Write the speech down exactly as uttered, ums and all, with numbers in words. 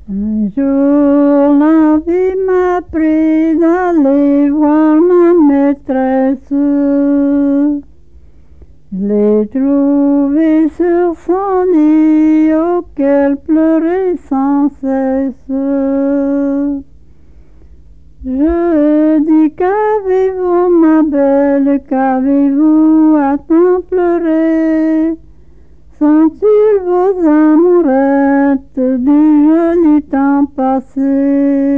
Un jour la vie m'a pris d'aller voir ma maîtresse. Je l'ai trouvée sur son lit auquel pleurait sans cesse. Je dis: qu'avez-vous ma belle, qu'avez-vous à tant pleurer? Sont-ils vos amourettes du joli temps passé?